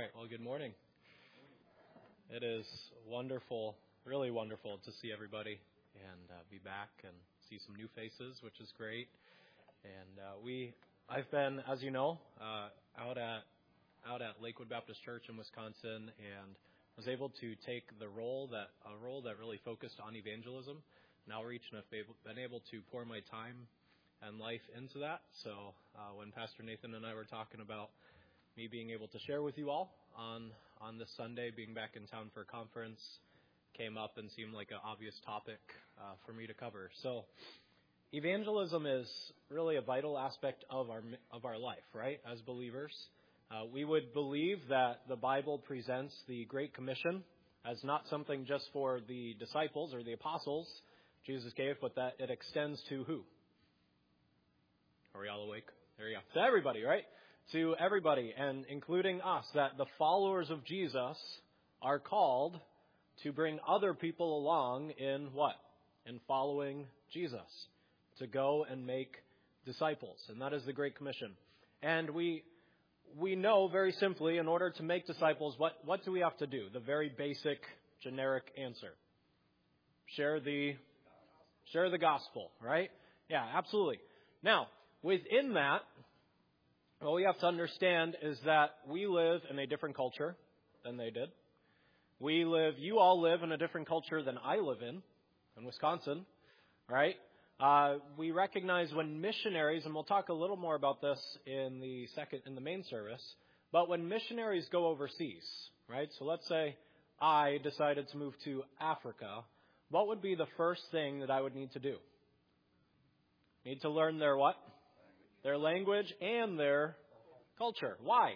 right, well, good morning. It is wonderful, really wonderful to see everybody and be back and see some new faces, which is great. And I've been, as you know, out at Lakewood Baptist Church in Wisconsin, and was able to take a role that really focused on evangelism and outreach, and I've been able to pour my time and life into that. So when Pastor Nathan and I were talking about me being able to share with you all on this Sunday, being back in town for a conference, came up and seemed like an obvious topic for me to cover. So evangelism is really a vital aspect of our life, right? As believers, we would believe that the Bible presents the Great Commission as not something just for the disciples or the apostles Jesus gave, but that it extends to who? Are we all awake? There you go. To everybody, right? To everybody, and including us, that the followers of Jesus are called to bring other people along in what? In following Jesus, to go and make disciples. And that is the Great Commission. And we know very simply, in order to make disciples, what do we have to do? The very basic, generic answer. Share the gospel, right? Yeah, absolutely. Now, within that, what we have to understand is that we live in a different culture than they did. You all live in a different culture than I live in Wisconsin, right? We recognize when missionaries, and we'll talk a little more about this in the main service, but when missionaries go overseas, right? So let's say I decided to move to Africa, what would be the first thing that I would need to do? Need to learn their what? Their language and their culture. Why?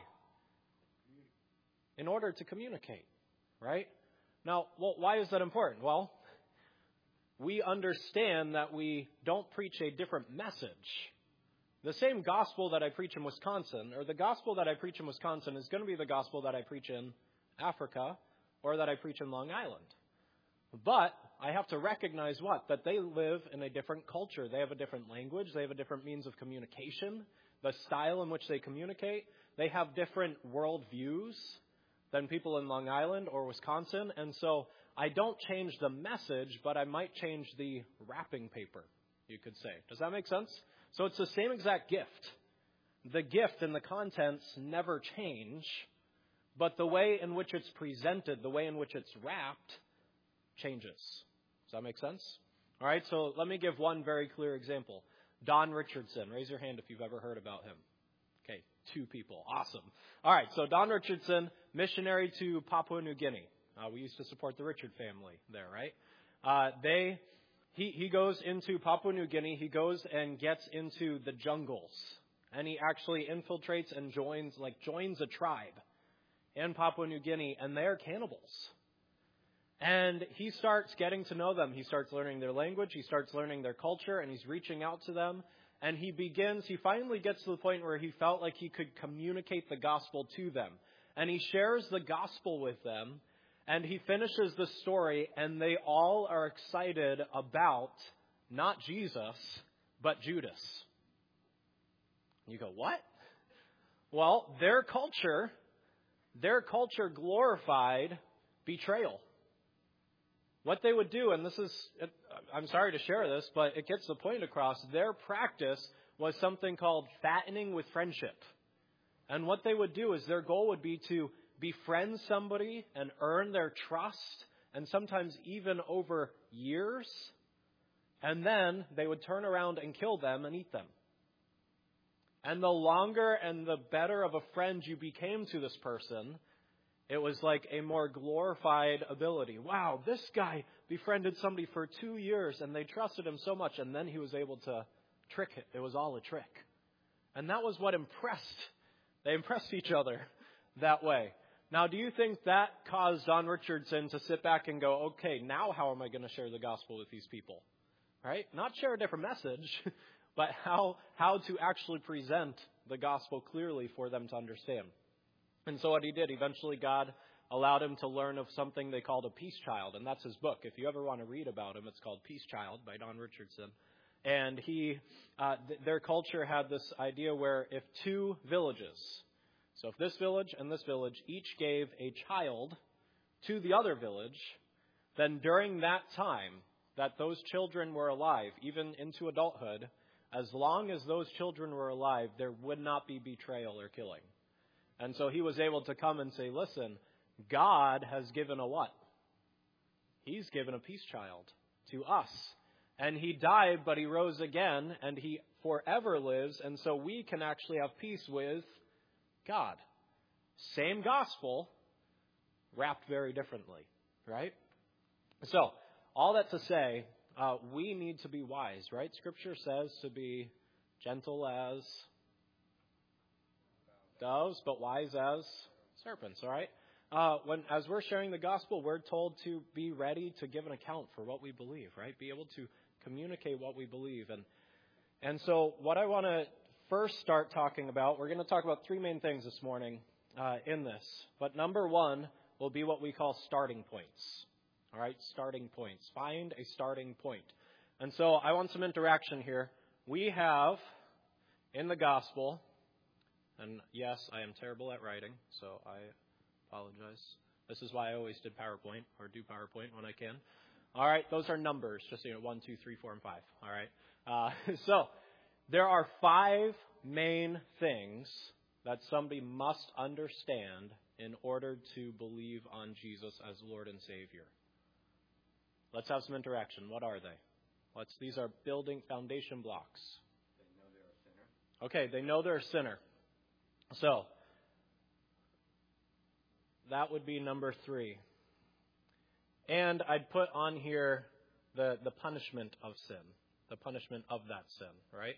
In order to communicate, right? Now, why is that important? Well, we understand that we don't preach a different message. The same gospel that I preach in Wisconsin, or the gospel that I preach in Wisconsin, is going to be the gospel that I preach in Africa or that I preach in Long Island. But I have to recognize what? That they live in a different culture. They have a different language. They have a different means of communication. The style in which they communicate. They have different worldviews than people in Long Island or Wisconsin. And so I don't change the message, but I might change the wrapping paper, you could say. Does that make sense? So it's the same exact gift. The gift and the contents never change, but the way in which it's presented, the way in which it's wrapped, changes. Does that make sense? All right, so let me give one very clear example. Don Richardson. Raise your hand if you've ever heard about him. Okay, 2 people. Awesome. All right, so Don Richardson, missionary to Papua New Guinea. We used to support the Richard family there, right? He goes into Papua New Guinea. He goes and gets into the jungles, and he actually infiltrates and joins a tribe in Papua New Guinea, and they're cannibals. And he starts getting to know them. He starts learning their language. He starts learning their culture, and he's reaching out to them. And he finally gets to the point where he felt like he could communicate the gospel to them. And he shares the gospel with them, and he finishes the story, and they all are excited about not Jesus, but Judas. You go, what? Well, their culture glorified betrayal. What they would do, and I'm sorry to share this, but it gets the point across, their practice was something called fattening with friendship. And what they would do is their goal would be to befriend somebody and earn their trust, and sometimes even over years, and then they would turn around and kill them and eat them. And the longer and the better of a friend you became to this person, it was like a more glorified ability. Wow, this guy befriended somebody for 2 years, and they trusted him so much, and then he was able to trick it. It was all a trick. And that was what they impressed each other that way. Now, do you think that caused Don Richardson to sit back and go, okay, now how am I going to share the gospel with these people? Right? Not share a different message, but how to actually present the gospel clearly for them to understand. And so what he did, eventually God allowed him to learn of something they called a peace child. And that's his book. If you ever want to read about him, it's called Peace Child by Don Richardson. And their culture had this idea where if 2 villages So if this village and this village each gave a child to the other village, then during that time that those children were alive, even into adulthood, as long as those children were alive, there would not be betrayal or killing. And so he was able to come and say, listen, God has given a what? He's given a peace child to us. And he died, but he rose again, and he forever lives, and so we can actually have peace with God. Same gospel, wrapped very differently, right? So, all that to say, we need to be wise, right? Scripture says to be gentle as doves, but wise as serpents, all right? As we're sharing the gospel, we're told to be ready to give an account for what we believe, right? Be able to communicate what we believe. And so what I want to first start talking about, we're going to talk about three main things this morning in this. But number one will be what we call starting points. All right, starting points. Find a starting point. And so I want some interaction here. We have in the gospel, and yes, I am terrible at writing, so I apologize. This is why I always did PowerPoint, or do PowerPoint when I can. All right, those are numbers, just so you know, 1, 2, 3, 4, and 5. All right. So there are 5 main things that somebody must understand in order to believe on Jesus as Lord and Savior. Let's have some interaction. What are they? These are building foundation blocks. They know they're a sinner. Okay, they know they're a sinner. So that would be number 3. And I'd put on here the punishment of sin. The punishment of that sin, right?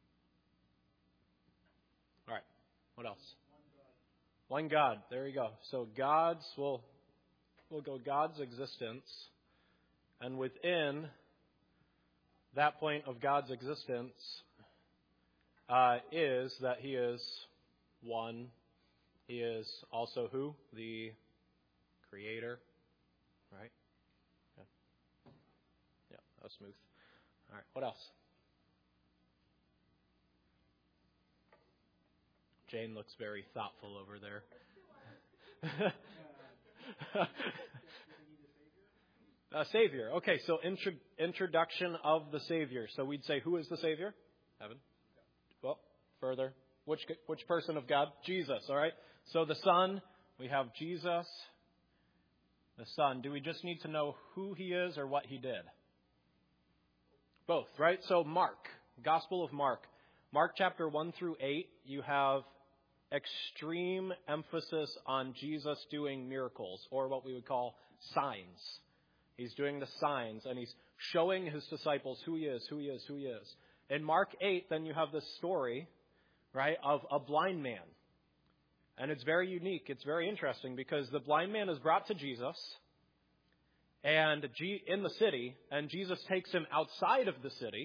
All right. What else? One God. There you go. So we'll go God's existence. And within that point of God's existence is that He is one. He is also who? The Creator. Right? Yeah, that was smooth. All right, what else? Jane looks very thoughtful over there. Savior. Okay, so introduction of the Savior. So we'd say, who is the Savior? Evan? Well, further. Which person of God? Jesus, all right? So the Son, we have Jesus. The Son. Do we just need to know who He is or what He did? Both, right? So Mark, Gospel of Mark. Mark chapter 1 through 8, you have extreme emphasis on Jesus doing miracles, or what we would call signs. He's doing the signs, and He's showing His disciples who He is, who He is, who He is. In Mark 8, then you have this story, right, of a blind man. And it's very unique. It's very interesting because the blind man is brought to Jesus and in the city, and Jesus takes him outside of the city,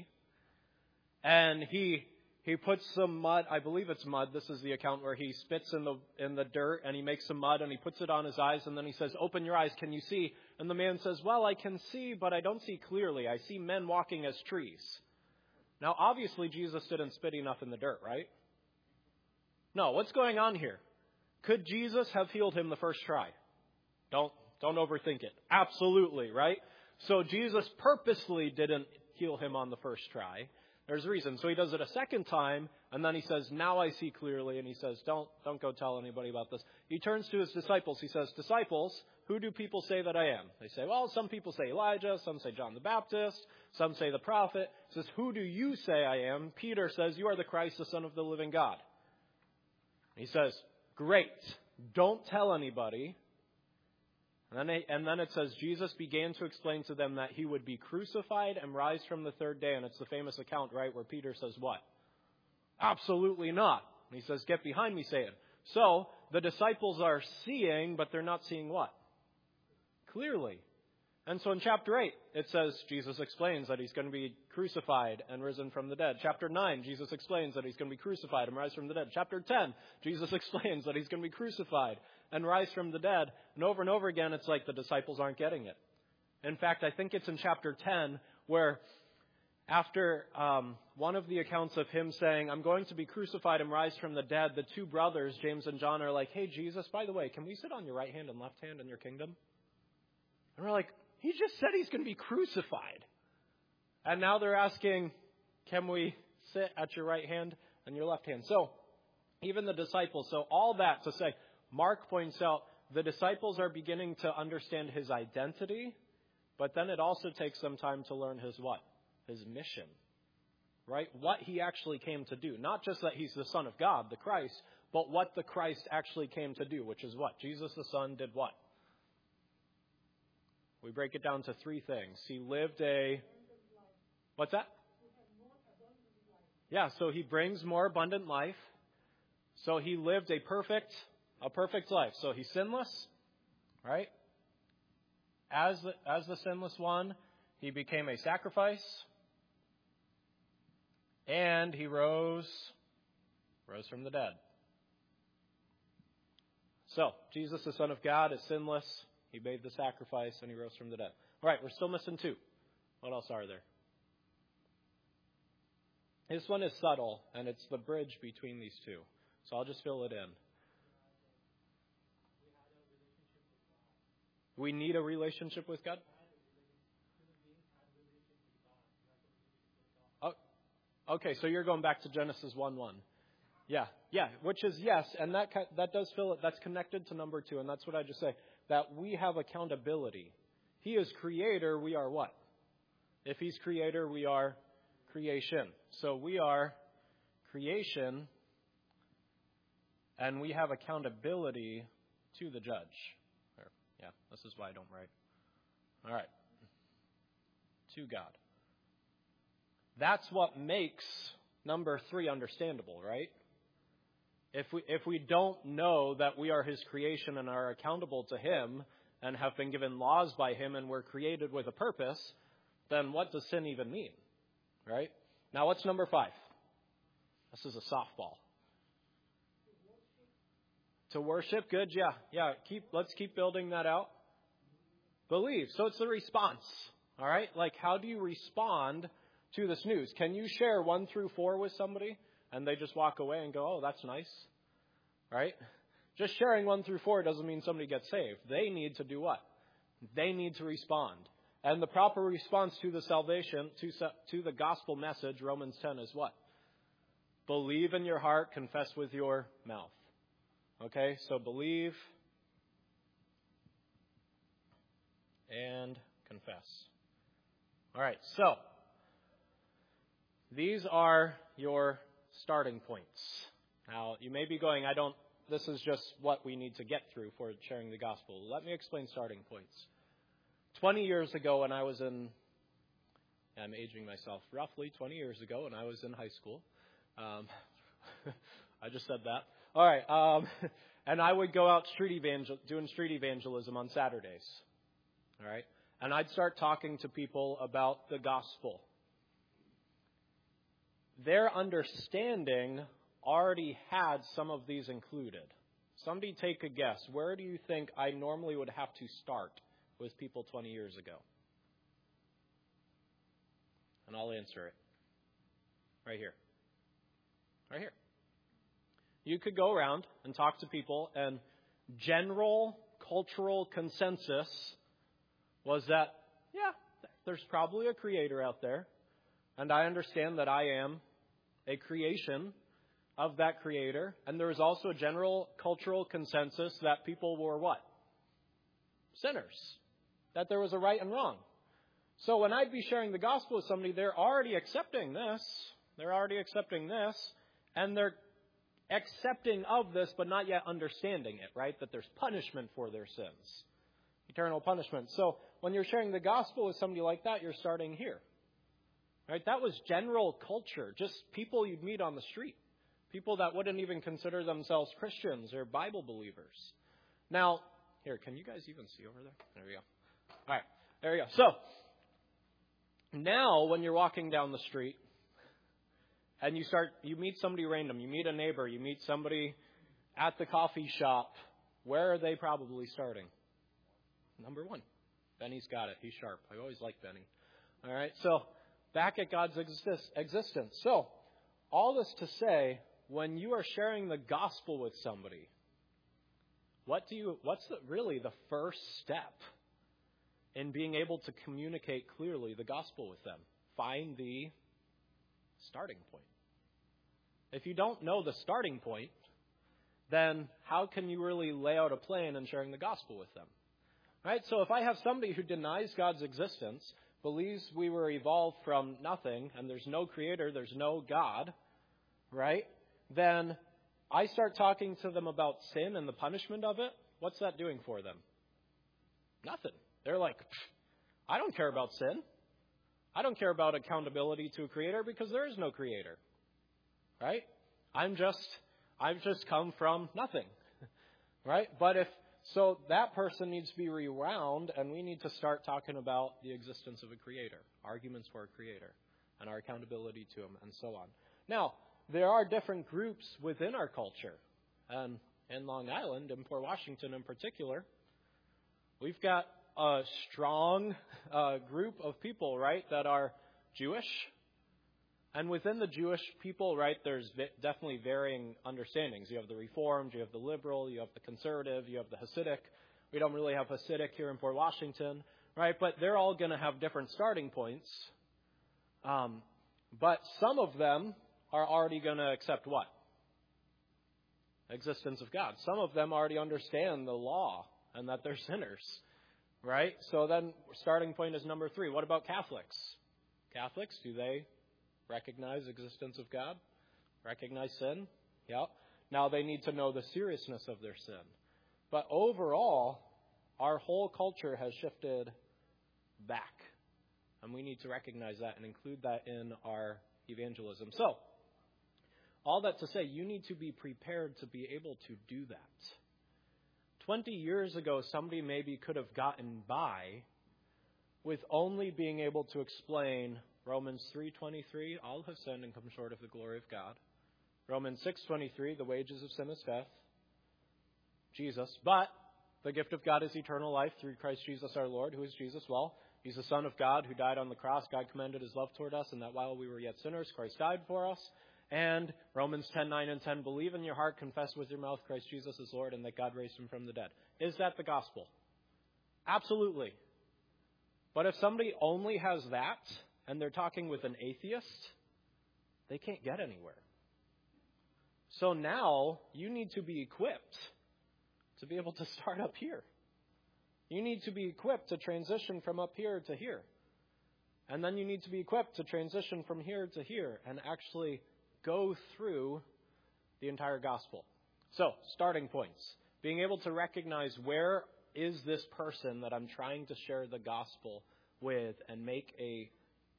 and he puts some mud. I believe it's mud. This is the account where he spits in the dirt, and he makes some mud, and he puts it on his eyes, and then he says, "Open your eyes. Can you see?" And the man says, "Well, I can see, but I don't see clearly. I see men walking as trees." Now, obviously, Jesus didn't spit enough in the dirt, right? No. What's going on here? Could Jesus have healed him the first try? Don't overthink it. Absolutely, right? So Jesus purposely didn't heal him on the first try. There's a reason. So He does it a second time, and then He says, "Now I see clearly." And He says, don't go tell anybody about this. He turns to His disciples. He says, "Disciples, who do people say that I am?" They say, "Well, some people say Elijah, some say John the Baptist, some say the prophet." He says, "Who do you say I am?" Peter says, "You are the Christ, the Son of the living God." He says, "Great. Don't tell anybody." And then it says, Jesus began to explain to them that He would be crucified and rise from the third day. And it's the famous account, right, where Peter says what? Absolutely not. And He says, "Get behind me, Satan." So the disciples are seeing, but they're not seeing what? Clearly. And so in chapter 8, it says Jesus explains that He's going to be crucified and risen from the dead. Chapter 9, Jesus explains that He's going to be crucified and rise from the dead. Chapter 10, Jesus explains that He's going to be crucified and rise from the dead. And over again, it's like the disciples aren't getting it. In fact, I think it's in chapter 10 where after one of the accounts of him saying, I'm going to be crucified and rise from the dead, the two brothers, James and John, are like, hey, Jesus, by the way, can we sit on your right hand and left hand in your kingdom? And we're like, he just said he's going to be crucified. And now they're asking, can we sit at your right hand and your left hand? So even the disciples, so all that to say, Mark points out the disciples are beginning to understand his identity, but then it also takes some time to learn his what? His mission, right? What he actually came to do. Not just that he's the Son of God, the Christ, but what the Christ actually came to do, which is what? Jesus the Son did what? We break it down to three things. He lived a... What's that? Yeah, so he brings more abundant life. So he lived a perfect life. So he's sinless, right? As the sinless one, he became a sacrifice. And he rose from the dead. So, Jesus, the Son of God, is sinless. He made the sacrifice and he rose from the dead. All right, we're still missing two. What else are there? This one is subtle, and it's the bridge between these two. So I'll just fill it in. We need a relationship with God? Oh, okay, so you're going back to Genesis 1:1. Yeah, which is yes, and that does fill it. That's connected to number 2, and that's what I just say. That we have accountability. He is creator, we are what? If he's creator, we are creation. So we are creation, and we have accountability to the judge. Yeah, this is why I don't write. All right. To God. That's what makes number 3 understandable, right? If we don't know that we are his creation and are accountable to him and have been given laws by him and we're created with a purpose, then what does sin even mean? Right? Now, what's number 5? This is a softball. To worship, good, yeah. Let's keep building that out. Believe. So it's the response. All right? Like, how do you respond to this news? Can you share 1 through 4 with somebody and they just walk away and go, oh, that's nice? Right? Just sharing 1 through 4 doesn't mean somebody gets saved. They need to do what? They need to respond. And the proper response to the salvation, to the gospel message, Romans 10, is what? Believe in your heart, confess with your mouth. Okay, so believe and confess. All right, so these are your starting points. Now, you may be going, this is just what we need to get through for sharing the gospel. Let me explain starting points. 20 years ago when I was I'm aging myself, roughly 20 years ago when I was in high school. I just said that. All right. And I would go out doing street evangelism on Saturdays. All right. And I'd start talking to people about the gospel. Their understanding already had some of these included. Somebody take a guess. Where do you think I normally would have to start with people 20 years ago? And I'll answer it. Right here. Right here. You could go around and talk to people, and general cultural consensus was that, yeah, there's probably a creator out there, and I understand that I am a creation of that creator, and there was also a general cultural consensus that people were what? Sinners. That there was a right and wrong. So when I'd be sharing the gospel with somebody, they're already accepting this. And they're accepting of this, but not yet understanding it, right? That there's punishment for their sins. Eternal punishment. So when you're sharing the gospel with somebody like that, you're starting here. Right? That was general culture. Just people you'd meet on the street. People that wouldn't even consider themselves Christians or Bible believers. Now, here, can you guys even see over there? There we go. All right, there we go. So, now when you're walking down the street and you meet somebody random, you meet a neighbor, you meet somebody at the coffee shop, where are they probably starting? Number 1. Benny's got it. He's sharp. I always like Benny. All right, so back at God's existence. So, all this to say, when you are sharing the gospel with somebody, what's really the first step in being able to communicate clearly the gospel with them? Find the starting point. If you don't know the starting point, then how can you really lay out a plan in sharing the gospel with them? Right? So if I have somebody who denies God's existence, believes we were evolved from nothing, and there's no creator, there's no God, right? Then I start talking to them about sin and the punishment of it. What's that doing for them? Nothing. They're like, I don't care about sin. I don't care about accountability to a creator because there is no creator. Right? I've just come from nothing. Right? So that person needs to be rewound, and we need to start talking about the existence of a creator, arguments for a creator, and our accountability to him, and so on. Now, there are different groups within our culture. And in Long Island, in Port Washington in particular, we've got a strong group of people, right, that are Jewish. And within the Jewish people, right, there's definitely varying understandings. You have the Reformed, you have the Liberal, you have the Conservative, you have the Hasidic. We don't really have Hasidic here in Port Washington, right? But they're all going to have different starting points. But some of them are already going to accept what? Existence of God. Some of them already understand the law and that they're sinners, right? So then starting point is number 3. What about Catholics? Catholics, do they recognize existence of God? Recognize sin? Yeah. Now they need to know the seriousness of their sin. But overall, our whole culture has shifted back. And we need to recognize that and include that in our evangelism. So, all that to say, you need to be prepared to be able to do that. 20 years ago, somebody maybe could have gotten by with only being able to explain Romans 3:23, all have sinned and come short of the glory of God. Romans 6:23, the wages of sin is death. Jesus. But the gift of God is eternal life through Christ Jesus our Lord. Who is Jesus? Well, he's the Son of God who died on the cross. God commended his love toward us, and that while we were yet sinners, Christ died for us. And Romans 10:9 and 10, believe in your heart, confess with your mouth Christ Jesus is Lord, and that God raised him from the dead. Is that the gospel? Absolutely. But if somebody only has that, and they're talking with an atheist, they can't get anywhere. So now you need to be equipped to be able to start up here. You need to be equipped to transition from up here to here. And then you need to be equipped to transition from here to here and actually go through the entire gospel. So, starting points. Being able to recognize where is this person that I'm trying to share the gospel with and make a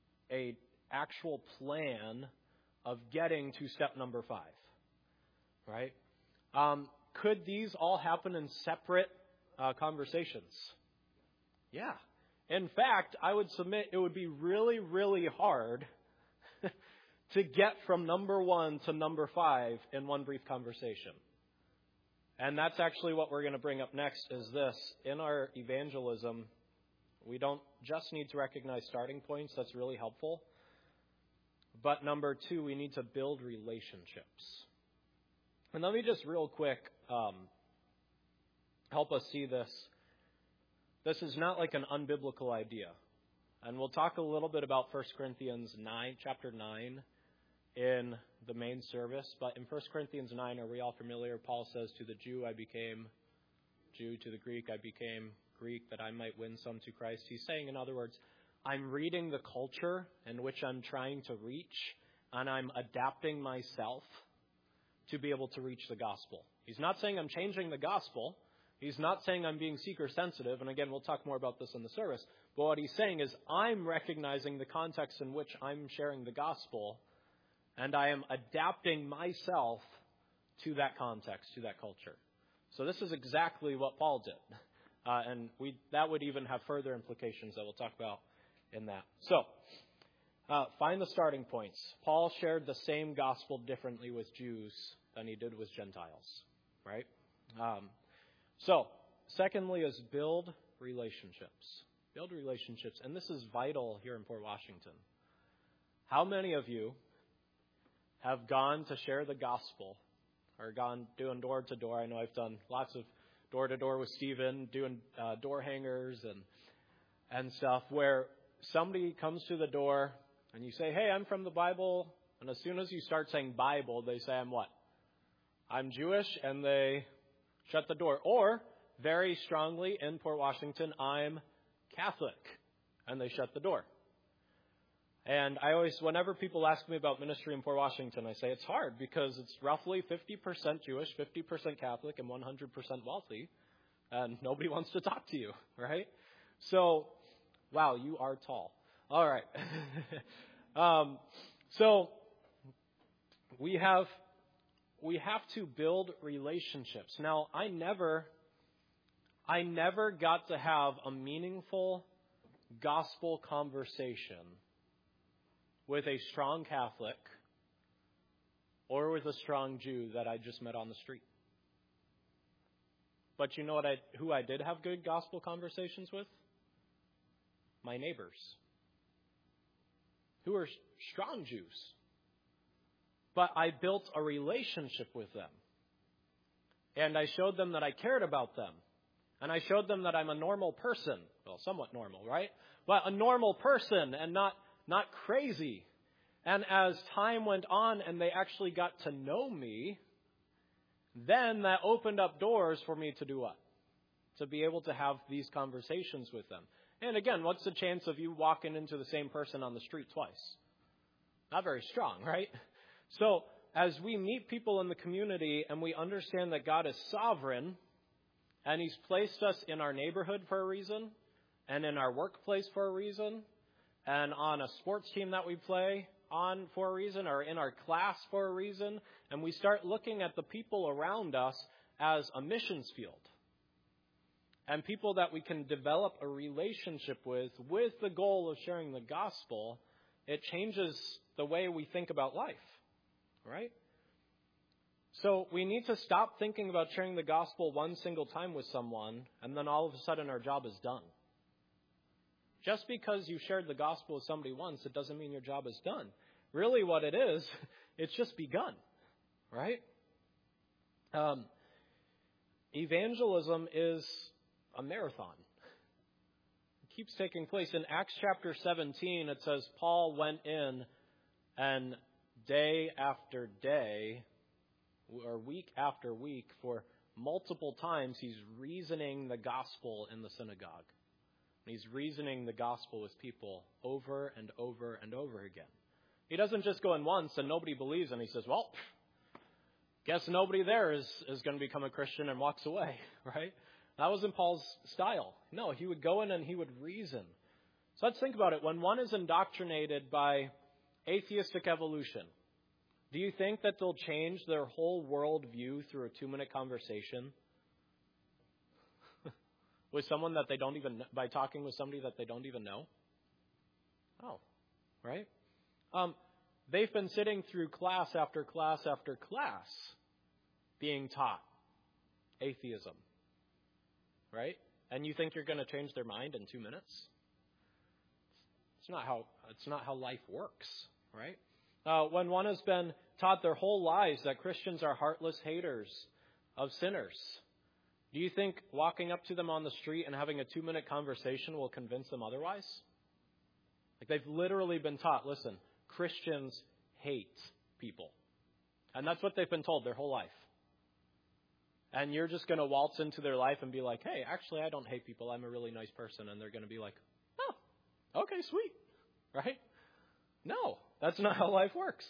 actual plan of getting to step number 5. Right? Could these all happen in separate conversations? Yeah. In fact, I would submit it would be really, really hard to get from number 1 to number 5 in one brief conversation. And that's actually what we're going to bring up next is this. In our evangelism, we don't just need to recognize starting points. That's really helpful. But number 2, we need to build relationships. And let me just real quick help us see this. This is not like an unbiblical idea. And we'll talk a little bit about 1 Corinthians 9, chapter 9 in the main service. But in 1 Corinthians 9, are we all familiar? Paul says, to the Jew I became Jew, to the Greek I became Greek, that I might win some to Christ. He's saying, in other words, I'm reading the culture in which I'm trying to reach, and I'm adapting myself to be able to reach the gospel. He's not saying I'm changing the gospel. He's not saying I'm being seeker sensitive. And again, we'll talk more about this in the service. But what he's saying is I'm recognizing the context in which I'm sharing the gospel, and I am adapting myself to that context, to that culture. So this is exactly what Paul did. And that would even have further implications that we'll talk about in that. So, find the starting points. Paul shared the same gospel differently with Jews than he did with Gentiles, right? So, secondly is build relationships. Build relationships. And this is vital here in Port Washington. How many of you have gone to share the gospel or gone doing door to door? I know I've done lots of door to door with Stephen, doing door hangers and stuff, where somebody comes to the door and you say, "Hey, I'm from the Bible." And as soon as you start saying Bible, they say, "I'm what?" "I'm Jewish," and they shut the door. Or, very strongly in Port Washington, "I'm Catholic," and they shut the door. And I always, whenever people ask me about ministry in Port Washington, I say it's hard because it's roughly 50% Jewish, 50% Catholic, and 100% wealthy, and nobody wants to talk to you, right? So, wow, you are tall. All right. So we have to build relationships. Now, I never got to have a meaningful gospel conversation with a strong Catholic or with a strong Jew that I just met on the street. But you know who I did have good gospel conversations with? My neighbors, who are strong Jews. But I built a relationship with them. And I showed them that I cared about them. And I showed them that I'm a normal person. Well, somewhat normal, right? But a normal person and not crazy. And as time went on and they actually got to know me, then that opened up doors for me to do what? To be able to have these conversations with them. And again, what's the chance of you walking into the same person on the street twice? Not very strong, right? So as we meet people in the community and we understand that God is sovereign and He's placed us in our neighborhood for a reason and in our workplace for a reason and on a sports team that we play on for a reason or in our class for a reason, and we start looking at the people around us as a missions field and people that we can develop a relationship with the goal of sharing the gospel, it changes the way we think about life, right? So we need to stop thinking about sharing the gospel one single time with someone and then all of a sudden our job is done. Just because you shared the gospel with somebody once, it doesn't mean your job is done. Really what it is, it's just begun, right? Evangelism is a marathon. It keeps taking place. In Acts chapter 17, it says Paul went in and day after day, or week after week, for multiple times, he's reasoning the gospel in the synagogue. He's reasoning the gospel with people over and over and over again. He doesn't just go in once and nobody believes and he says, "Well, guess nobody there is going to become a Christian," and walks away, right? That wasn't Paul's style. No, he would go in and he would reason. So let's think about it. When one is indoctrinated by atheistic evolution, do you think that they'll change their whole worldview through a 2-minute conversation? With someone that they don't even, by talking with somebody that they don't even know? Oh, right? They've been sitting through class after class after class being taught atheism, right? And you think you're going to change their mind in 2 minutes? It's not how life works, right? When one has been taught their whole lives that Christians are heartless haters of sinners, do you think walking up to them on the street and having a 2-minute conversation will convince them otherwise? Like they've literally been taught, listen, Christians hate people. And that's what they've been told their whole life. And you're just going to waltz into their life and be like, "Hey, actually, I don't hate people. I'm a really nice person." And they're going to be like, "Oh, okay, sweet." Right? No, that's not how life works.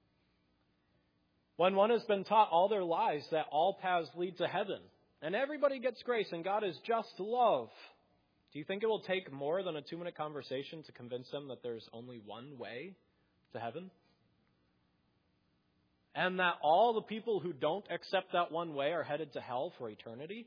When one has been taught all their lives that all paths lead to heaven, and everybody gets grace, and God is just love, do you think it will take more than a 2-minute conversation to convince them that there's only one way to heaven? And that all the people who don't accept that one way are headed to hell for eternity?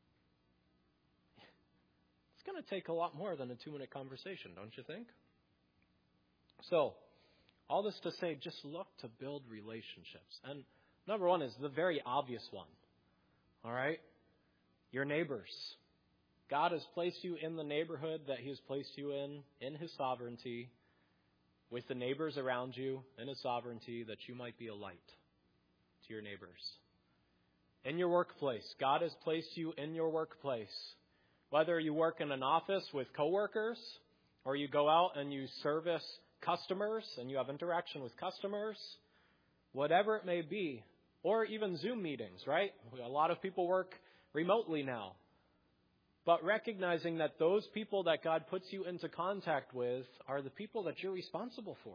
It's going to take a lot more than a 2-minute conversation, don't you think? So, all this to say, just look to build relationships. And number one is the very obvious one. All right? Your neighbors. God has placed you in the neighborhood that He has placed you in His sovereignty. with the neighbors around you in His sovereignty, that you might be a light to your neighbors. In your workplace, God has placed you in your workplace. Whether you work in an office with coworkers, or you go out and you service customers and you have interaction with customers, whatever it may be, or even Zoom meetings, right? A lot of people work remotely now. But recognizing that those people that God puts you into contact with are the people that you're responsible for.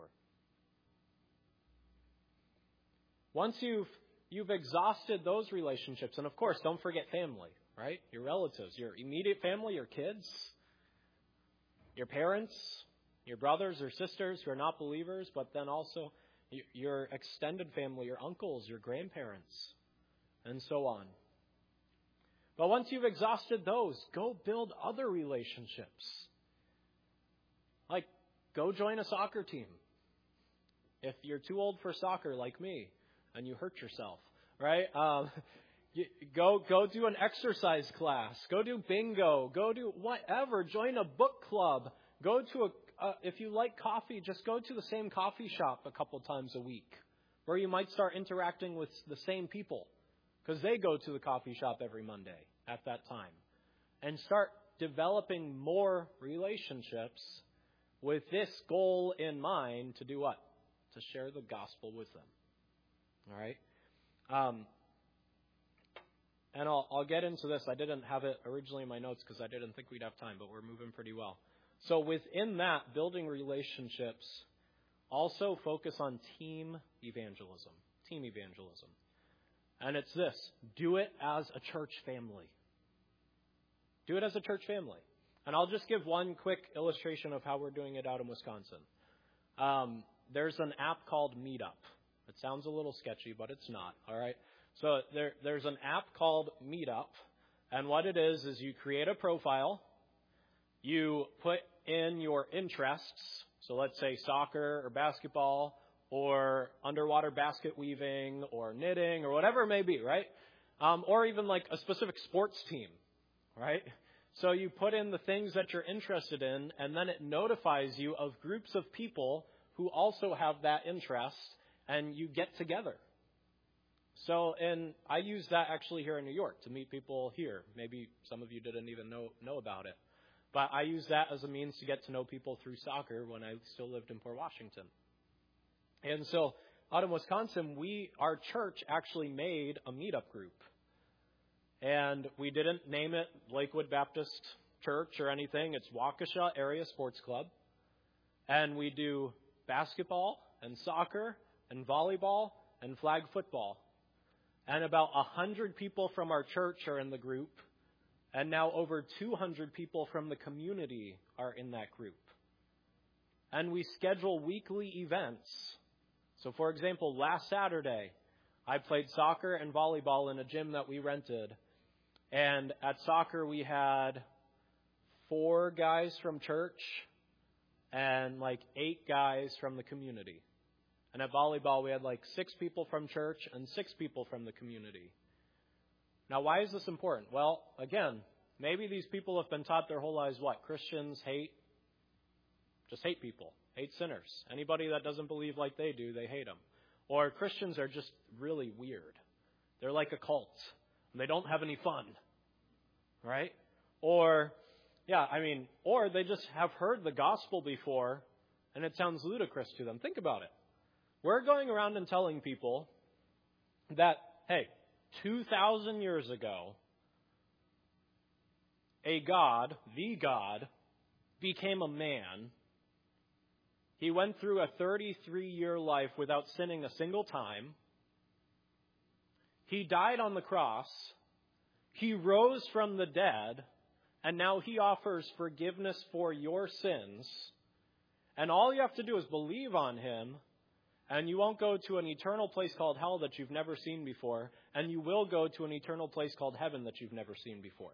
Once you've exhausted those relationships, and of course, don't forget family, right? Your relatives, your immediate family, your kids, your parents, your brothers or sisters who are not believers, but then also your extended family, your uncles, your grandparents, and so on. But once you've exhausted those, go build other relationships. Like, go join a soccer team. If you're too old for soccer like me, and you hurt yourself, right? Go do an exercise class. Go do bingo. Go do whatever. Join a book club. Go to if you like coffee, just go to the same coffee shop a couple times a week, where you might start interacting with the same people, because they go to the coffee shop every Monday at that time. And start developing more relationships with this goal in mind to do what? To share the gospel with them. All right? And I'll get into this. I didn't have it originally in my notes because I didn't think we'd have time, but we're moving pretty well. So within that, building relationships, also focus on team evangelism. Team evangelism. And it's this: do it as a church family. Do it as a church family. And I'll just give one quick illustration of how we're doing it out in Wisconsin. There's an app called Meetup. It sounds a little sketchy, but it's not. All right. So there's an app called Meetup. And what it is you create a profile. You put in your interests. So let's say soccer or basketball or underwater basket weaving or knitting or whatever it may be, right? Or even like a specific sports team, right? So you put in the things that you're interested in, and then it notifies you of groups of people who also have that interest, and you get together. So, and I use that actually here in New York to meet people here. Maybe some of you didn't even know about it. But I use that as a means to get to know people through soccer when I still lived in Port Washington. And so out in Wisconsin, our church actually made a meetup group. And we didn't name it Lakewood Baptist Church or anything. It's Waukesha Area Sports Club. And we do basketball and soccer and volleyball and flag football. And about 100 people from our church are in the group. And now over 200 people from the community are in that group. And we schedule weekly events. So, for example, last Saturday, I played soccer and volleyball in a gym that we rented. And at soccer, we had 4 guys from church and 8 guys from the community. And at volleyball, we had 6 people from church and 6 people from the community. Now, why is this important? Well, again, maybe these people have been taught their whole lives what? Christians hate people, hate sinners. Anybody that doesn't believe like they do, they hate them. Or Christians are just really weird. They're like a cult, and they don't have any fun, right? Or they just have heard the gospel before, and it sounds ludicrous to them. Think about it. We're going around and telling people that, hey, 2,000 years ago, the God, became a man. He went through a 33-year life without sinning a single time. He died on the cross. He rose from the dead, and now he offers forgiveness for your sins. And all you have to do is believe on him, and you won't go to an eternal place called hell that you've never seen before, and you will go to an eternal place called heaven that you've never seen before.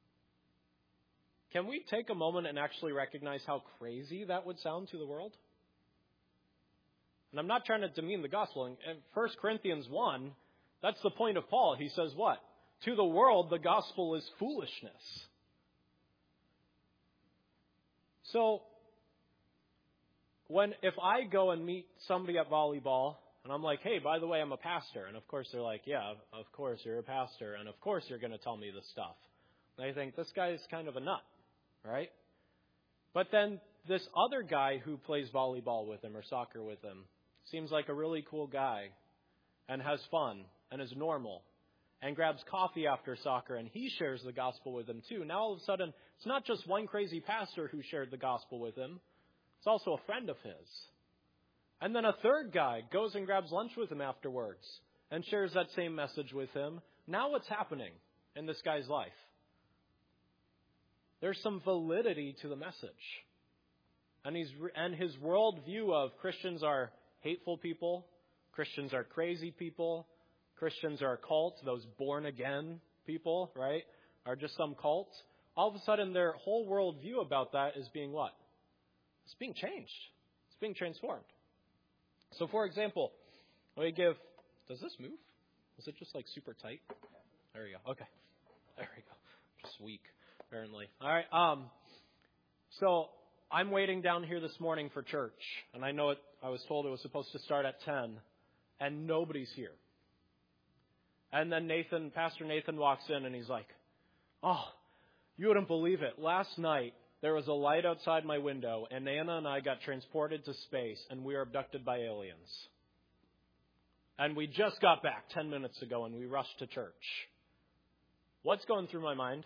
Can we take a moment and actually recognize how crazy that would sound to the world? And I'm not trying to demean the gospel. In 1 Corinthians 1, that's the point of Paul. He says what? To the world, the gospel is foolishness. So, if I go and meet somebody at volleyball, and I'm like, hey, by the way, I'm a pastor. And of course they're like, yeah, of course you're a pastor. And of course you're going to tell me this stuff. And I think this guy is kind of a nut, right? But then this other guy who plays volleyball with him or soccer with him seems like a really cool guy and has fun and is normal and grabs coffee after soccer and he shares the gospel with him too. Now all of a sudden, it's not just one crazy pastor who shared the gospel with him. It's also a friend of his. And then a third guy goes and grabs lunch with him afterwards and shares that same message with him. Now what's happening in this guy's life? There's some validity to the message. And his worldview of Christians are hateful people, Christians are crazy people, Christians are cults, those born-again people, right, are just some cults. All of a sudden, their whole worldview about that is being what? It's being changed. It's being transformed. So, for example, does this move? Is it just like super tight? There we go. Okay. There we go. Just weak, apparently. All right. So I'm waiting down here this morning for church, and I was told it was supposed to start at 10, and nobody's here. And then Pastor Nathan walks in, and he's like, oh, you wouldn't believe it. Last night, there was a light outside my window, and Anna and I got transported to space, and we were abducted by aliens. And we just got back 10 minutes ago, and we rushed to church. What's going through my mind?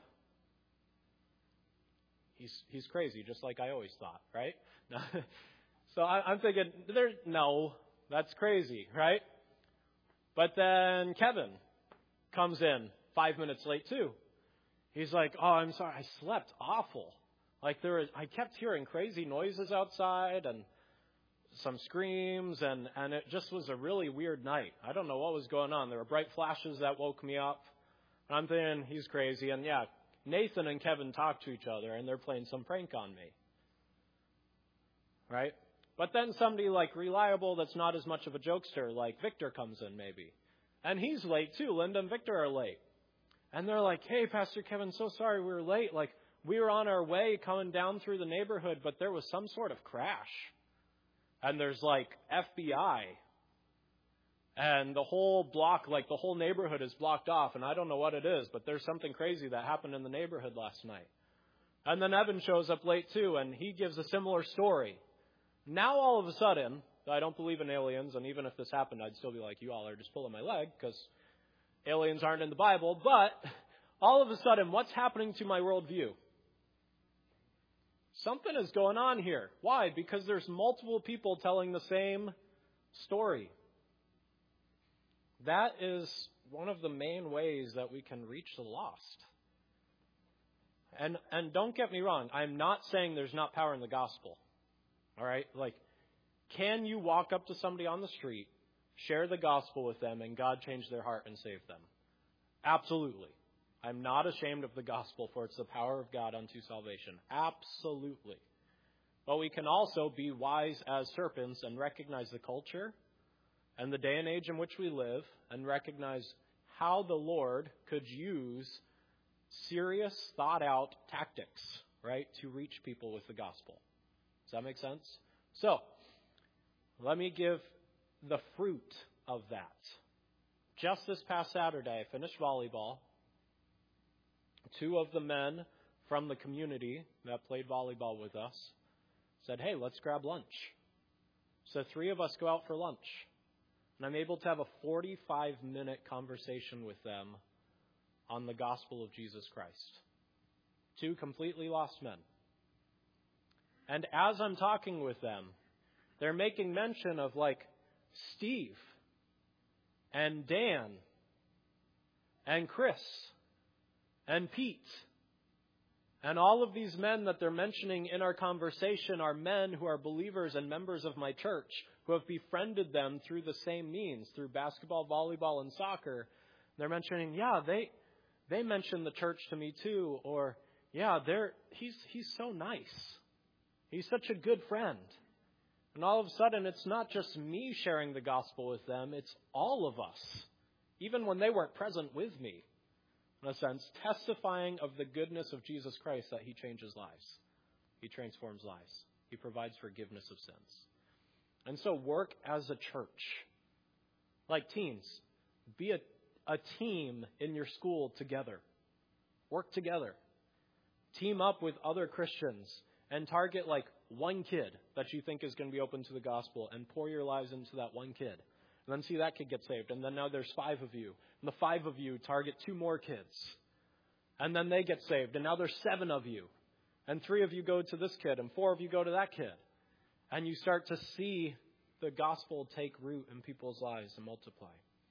He's crazy, just like I always thought, right? So I'm thinking, no, that's crazy, right? But then Kevin comes in 5 minutes late, too. He's like, oh, I'm sorry, I slept awful. Like I kept hearing crazy noises outside and some screams, and it just was a really weird night. I don't know what was going on. There were bright flashes that woke me up. I'm thinking, he's crazy. And yeah, Nathan and Kevin talk to each other, and they're playing some prank on me. Right? But then somebody like reliable that's not as much of a jokester, like Victor, comes in maybe. And he's late too. Linda and Victor are late. And they're like, hey, Pastor Kevin, so sorry we were late. Like, we were on our way coming down through the neighborhood, but there was some sort of crash. And there's like FBI. And the whole block, like the whole neighborhood is blocked off. And I don't know what it is, but there's something crazy that happened in the neighborhood last night. And then Evan shows up late too, and he gives a similar story. Now all of a sudden, I don't believe in aliens, and even if this happened, I'd still be like, you all are just pulling my leg, because aliens aren't in the Bible. But all of a sudden, what's happening to my worldview? Something is going on here. Why? Because there's multiple people telling the same story. That is one of the main ways that we can reach the lost. And don't get me wrong, I'm not saying there's not power in the gospel. All right? Like, can you walk up to somebody on the street, share the gospel with them, and God change their heart and save them? Absolutely. I'm not ashamed of the gospel, for it's the power of God unto salvation. Absolutely. But we can also be wise as serpents and recognize the culture and the day and age in which we live, and recognize how the Lord could use serious, thought-out tactics, right, to reach people with the gospel. Does that make sense? So, let me give the fruit of that. Just this past Saturday, I finished volleyball. 2 of the men from the community that played volleyball with us said, hey, let's grab lunch. So 3 of us go out for lunch. And I'm able to have a 45-minute conversation with them on the gospel of Jesus Christ. 2 completely lost men. And as I'm talking with them, they're making mention of like Steve and Dan and Chris and Pete. And all of these men that they're mentioning in our conversation are men who are believers and members of my church who have befriended them through the same means, through basketball, volleyball, and soccer. They're mentioning, yeah, they mentioned the church to me too. Or, yeah, he's so nice. He's such a good friend. And all of a sudden, it's not just me sharing the gospel with them. It's all of us, even when they weren't present with me, in a sense, testifying of the goodness of Jesus Christ, that he changes lives. He transforms lives. He provides forgiveness of sins. And so work as a church. Like teens, be a team in your school together. Work together. Team up with other Christians and target like one kid that you think is going to be open to the gospel and pour your lives into that one kid. And then see that kid get saved. And then now there's 5 of you. And the 5 of you target 2 more kids. And then they get saved. And now there's 7 of you. And 3 of you go to this kid. And 4 of you go to that kid. And you start to see the gospel take root in people's lives and multiply.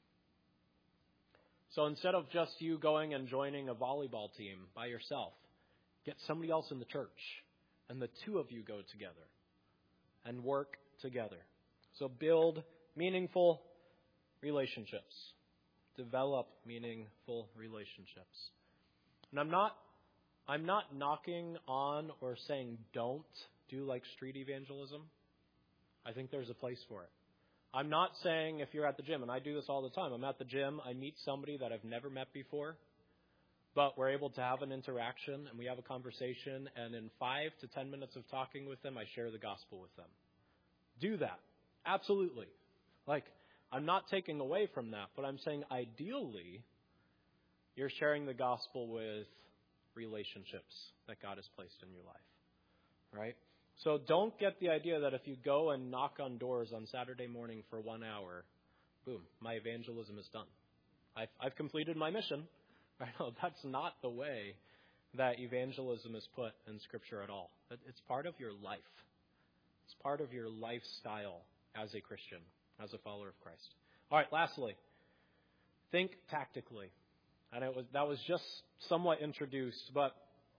So instead of just you going and joining a volleyball team by yourself, get somebody else in the church. And the 2 of you go together and work together. So build meaningful relationships. Develop meaningful relationships. And I'm not knocking on or saying don't do like street evangelism. I think there's a place for it. I'm not saying if you're at the gym, and I do this all the time. I'm at the gym, I meet somebody that I've never met before, but we're able to have an interaction and we have a conversation, and in 5 to 10 minutes of talking with them, I share the gospel with them. Do that. Absolutely. Like, I'm not taking away from that, but I'm saying ideally, you're sharing the gospel with relationships that God has placed in your life. Right? So don't get the idea that if you go and knock on doors on Saturday morning for 1 hour, boom, my evangelism is done. I've completed my mission. Right? No, that's not the way that evangelism is put in Scripture at all. It's part of your life. It's part of your lifestyle as a Christian, as a follower of Christ. All right, lastly, think tactically. And that was just somewhat introduced, but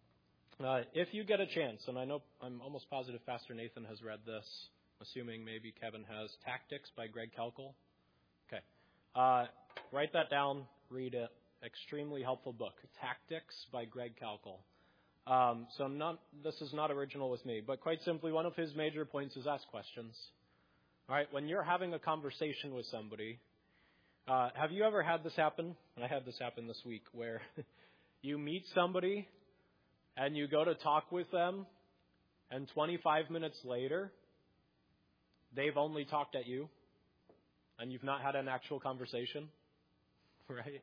if you get a chance, and I know I'm almost positive Pastor Nathan has read this, assuming maybe Kevin has, Tactics by Greg Koukl. Okay. Write that down, read it. Extremely helpful book. Tactics by Greg Koukl. This is not original with me, but quite simply, one of his major points is ask questions. All right, when you're having a conversation with somebody, have you ever had this happen? I had this happen this week, where you meet somebody and you go to talk with them, and 25 minutes later, they've only talked at you, and you've not had an actual conversation, right?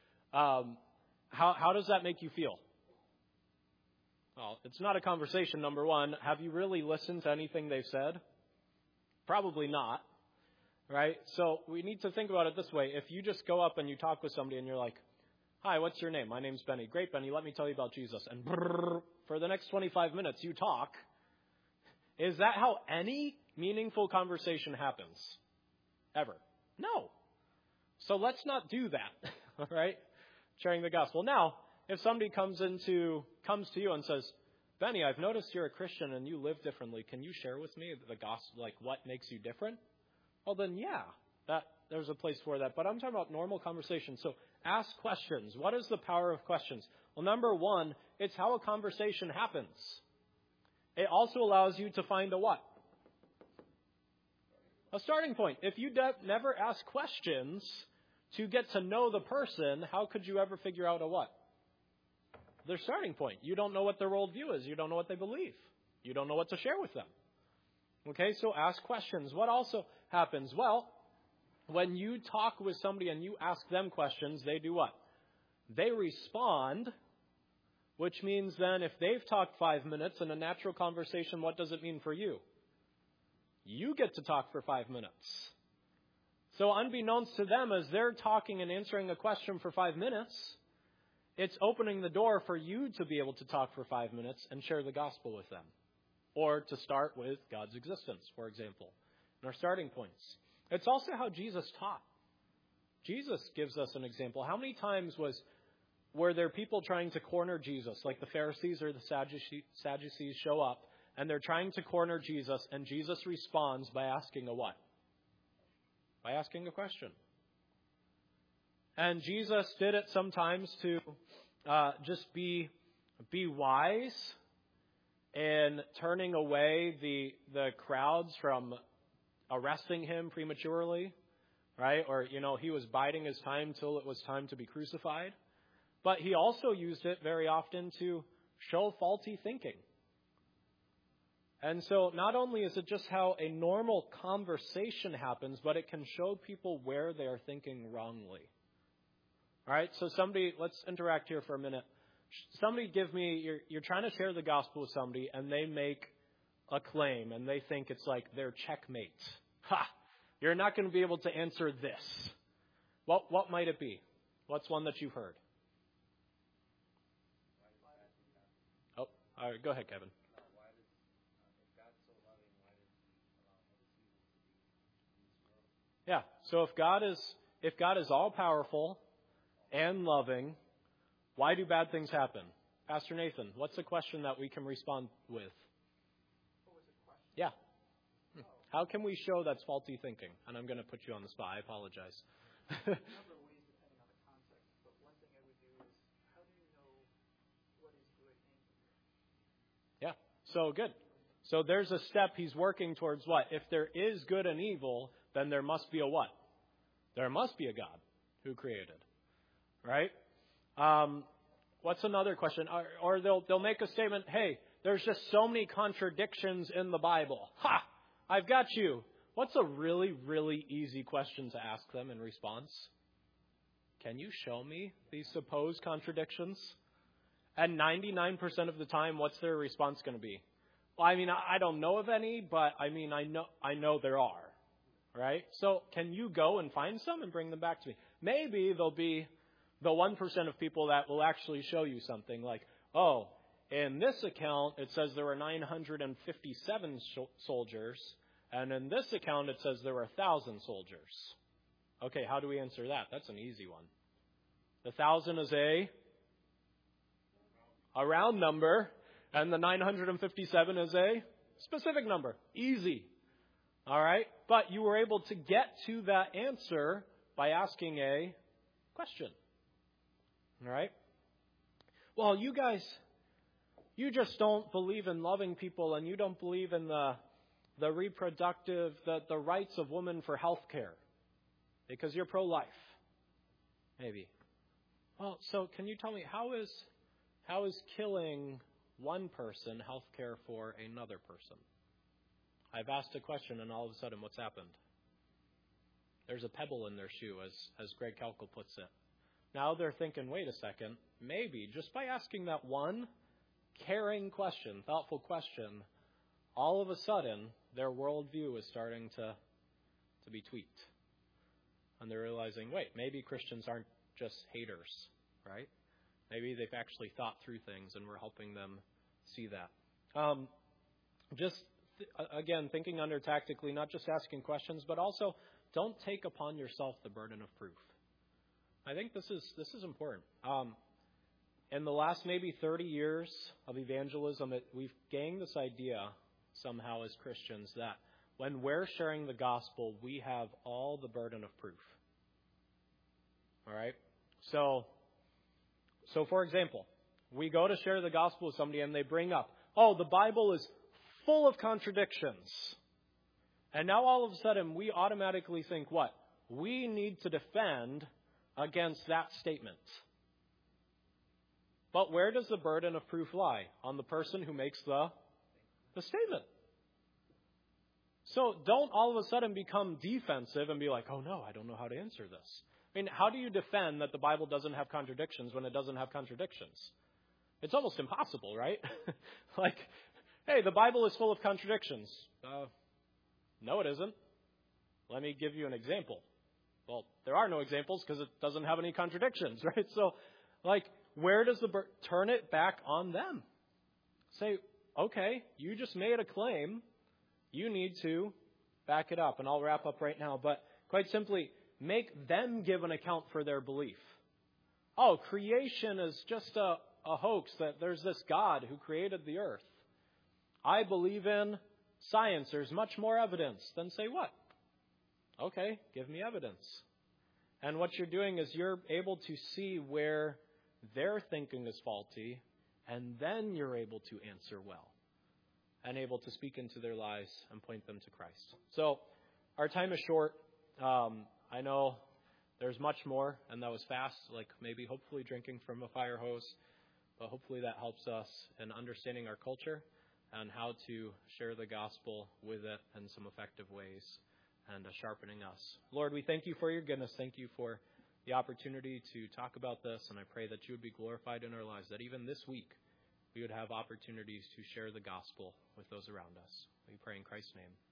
How does that make you feel? Well, it's not a conversation, number one. Have you really listened to anything they've said? Probably not, right? So we need to think about it this way. If you just go up and you talk with somebody and you're like, hi, what's your name? My name's Benny. Great, Benny. Let me tell you about Jesus. And for the next 25 minutes, you talk. Is that how any meaningful conversation happens? Ever? No. So let's not do that, all right? Sharing the gospel. Now, if somebody comes to you and says, Benny, I've noticed you're a Christian and you live differently. Can you share with me the gospel, like what makes you different? Well, then, yeah, there's a place for that. But I'm talking about normal conversation. So ask questions. What is the power of questions? Well, number one, it's how a conversation happens. It also allows you to find a what? A starting point. If you never ask questions to get to know the person, how could you ever figure out a what? Their starting point. You don't know what their worldview is. You don't know what they believe. You don't know what to share with them. Okay, so ask questions. What also happens? Well, when you talk with somebody and you ask them questions, they do what? They respond, which means then if they've talked 5 minutes in a natural conversation, what does it mean for you? You get to talk for 5 minutes. So unbeknownst to them, as they're talking and answering a question for 5 minutes, it's opening the door for you to be able to talk for 5 minutes and share the gospel with them. Or to start with God's existence, for example, in our starting points. It's also how Jesus taught. Jesus gives us an example. How many times were there people trying to corner Jesus, like the Pharisees or the Sadducees show up, and they're trying to corner Jesus, and Jesus responds by asking a what? By asking a question. And Jesus did it sometimes to just be wise in turning away the crowds from arresting him prematurely, right? Or, he was biding his time till it was time to be crucified. But he also used it very often to show faulty thinking. And so not only is it just how a normal conversation happens, but it can show people where they are thinking wrongly. All right, so let's interact here for a minute. Somebody give me, you're trying to share the gospel with somebody, and they make a claim, and they think it's like their checkmate. Ha! You're not going to be able to answer this. What might it be? What's one that you've heard? Oh, all right, go ahead, Kevin. Yeah, so if God is all powerful and loving, why do bad things happen? Pastor Nathan, what's a question that we can respond with? What was the question? Yeah. How can we show that's faulty thinking? And I'm going to put you on the spot. I apologize. A number of ways depending on the context, but one thing I would do is, how do you know what is good and evil? Yeah, so good. So there's a step he's working towards what? If there is good and evil, then there must be a what? There must be a God who created. Right? What's another question? Or they'll make a statement, hey, there's just so many contradictions in the Bible. Ha! I've got you. What's a really, really easy question to ask them in response? Can you show me these supposed contradictions? And 99% of the time, what's their response going to be? Well, I don't know of any, but I know there are. Right? So can you go and find some and bring them back to me? Maybe there'll be the 1% of people that will actually show you something like, oh, in this account, it says there were 957 soldiers, and in this account, it says there were 1,000 soldiers. Okay, how do we answer that? That's an easy one. The 1,000 is a round number, and the 957 is a specific number. Easy. All right? But you were able to get to that answer by asking a question. All right? Well, you guys, you just don't believe in loving people, and you don't believe in the reproductive, the rights of women for health care because you're pro-life. Maybe. Well, so can you tell me how is killing one person health care for another person? I've asked a question, and all of a sudden, what's happened? There's a pebble in their shoe, as Greg Kelkel puts it. Now they're thinking, wait a second, maybe just by asking that one caring question, thoughtful question, all of a sudden, their worldview is starting to be tweaked. And they're realizing, wait, maybe Christians aren't just haters, right? Maybe they've actually thought through things, and we're helping them see that. Again, thinking under tactically, not just asking questions, but also don't take upon yourself the burden of proof. I think this is important. In the last maybe 30 years of evangelism, we've gained this idea somehow as Christians that when we're sharing the gospel, we have all the burden of proof. All right? So for example, we go to share the gospel with somebody and they bring up, oh, the Bible is full of contradictions. And now all of a sudden we automatically think what? We need to defend against that statement. But where does the burden of proof lie? On the person who makes the statement. So don't all of a sudden become defensive and be like, oh no, I don't know how to answer this. How do you defend that the Bible doesn't have contradictions when it doesn't have contradictions? It's almost impossible, right? Like, hey, the Bible is full of contradictions. No, it isn't. Let me give you an example. Well, there are no examples because it doesn't have any contradictions, right? So, where does turn it back on them? Say, okay, you just made a claim. You need to back it up. And I'll wrap up right now. But quite simply, make them give an account for their belief. Oh, creation is just a hoax, that there's this God who created the earth. I believe in science. There's much more evidence. Then say what? Okay, give me evidence. And what you're doing is you're able to see where their thinking is faulty, and then you're able to answer well and able to speak into their lives and point them to Christ. So our time is short. I know there's much more, and that was fast, maybe hopefully drinking from a fire hose, but hopefully that helps us in understanding our culture on how to share the gospel with it in some effective ways, and sharpening us. Lord, we thank you for your goodness. Thank you for the opportunity to talk about this, and I pray that you would be glorified in our lives, that even this week we would have opportunities to share the gospel with those around us. We pray in Christ's name.